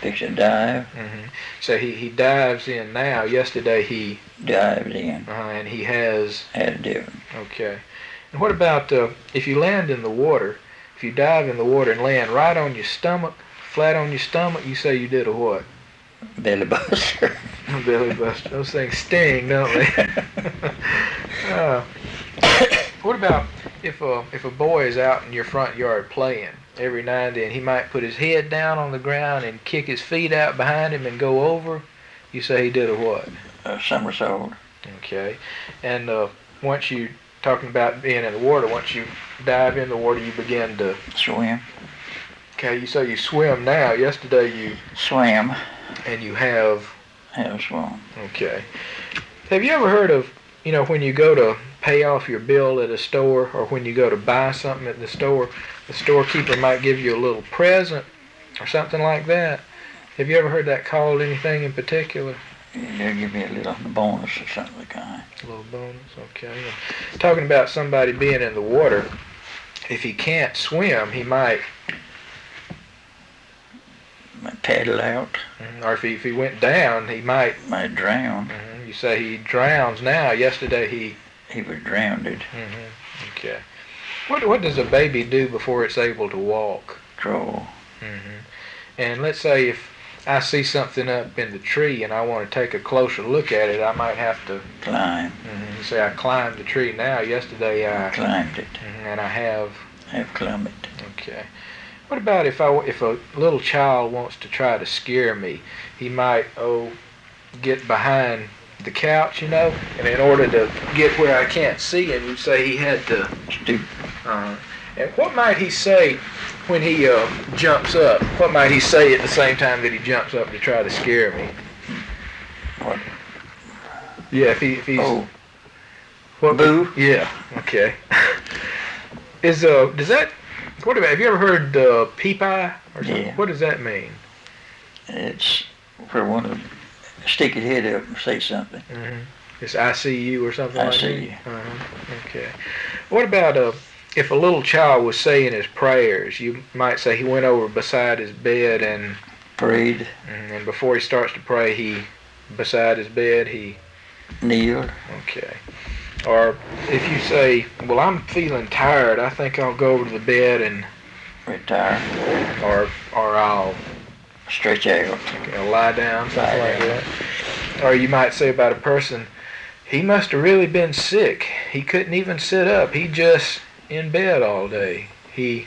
Fix a dive. So he dives in now. Yesterday he dived in. And he has had a different. Okay. And what about if you land in the water? If you dive in the water and land right on your stomach, flat on your stomach, you say you did a what? Belly buster. Belly buster. Those things sting, don't they? What about if a boy is out in your front yard playing? Every now and then he might put his head down on the ground and kick his feet out behind him and go over. You say he did a what? A somersault. Okay. And once you talking about being in the water, once you dive in the water, you begin to swim. Okay. You say you swim now. Yesterday you swam. And you have swum. Okay. Have you ever heard of, when you go to pay off your bill at a store, or when you go to buy something at the storekeeper might give you a little present or something like that? Have you ever heard that called anything in particular? They'll give me a little bonus or something like that. A little bonus, okay. And talking about somebody being in the water, if he can't swim, he might paddle out. Or if he went down, he might drown. You say he drowns now. Yesterday he was drowned. Okay. What does a baby do before it's able to walk? Crawl. And let's say if I see something up in the tree and I want to take a closer look at it, I might have to climb. You say I climbed the tree now. Yesterday I climbed it. And I have climbed it. Okay. What about if a little child wants to try to scare me? He might get behind the couch, and in order to get where I can't see him, you say he had to stoop. And what might he say when he jumps up? What might he say at the same time that he jumps up to try to scare me? What? Yeah, if he's what? Boo. Yeah. Okay. Does that? What about? Have you ever heard peep-eye or something? Yeah. What does that mean? It's where one of stick his head up and say something. It's I see you or something like that? I see you. Okay. What about if a little child was saying his prayers? You might say he went over beside his bed and prayed. And before he starts to pray, beside his bed, he kneeled. Okay. Or if you say, well, I'm feeling tired, I think I'll go over to the bed and retire. Or I'll stretch out. I'll lie down, something like that. Or you might say about a person, he must have really been sick. He couldn't even sit up. He just in bed all day. He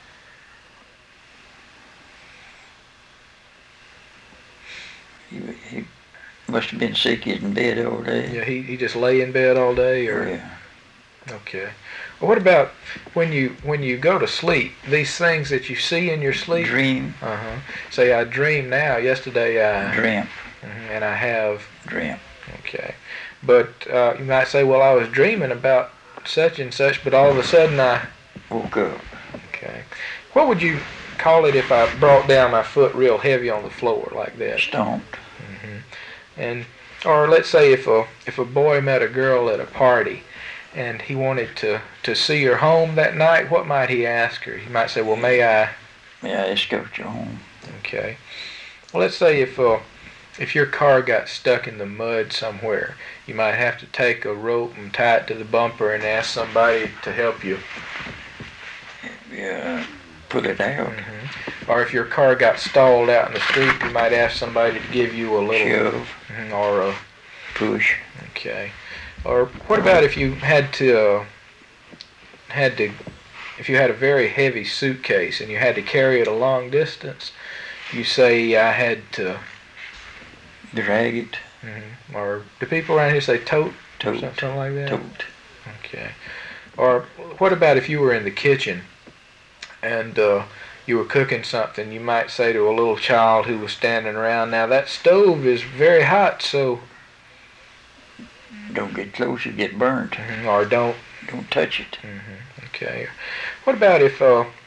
must have been sick. He's in bed all day. Yeah, he just lay in bed all day, or yeah. Okay. Well, what about when you go to sleep? These things that you see in your sleep. Dream. Say I dream now. Yesterday I dreamt. And I have dreamt. Okay. But you might say, well, I was dreaming about such and such, but all of a sudden I woke up. Okay. What would you call it if I brought down my foot real heavy on the floor like that? Stomped. And or let's say if a boy met a girl at a party and he wanted to see her home that night, what might he ask her? He might say, well, may I escort you home? Okay. Well, let's say if your car got stuck in the mud somewhere, you might have to take a rope and tie it to the bumper and ask somebody to help you. Yeah, pull it out. Or if your car got stalled out in the street, you might ask somebody to give you a little shove or a push. Okay. Or what about if you if you had a very heavy suitcase and you had to carry it a long distance? You say I had to drag it. Or do people around here say tote? Tote. Something like that? Tote. Okay. Or what about if you were in the kitchen and you were cooking something? You might say to a little child who was standing around, now that stove is very hot, so don't get close, you get burnt. Or don't touch it. Okay. What about if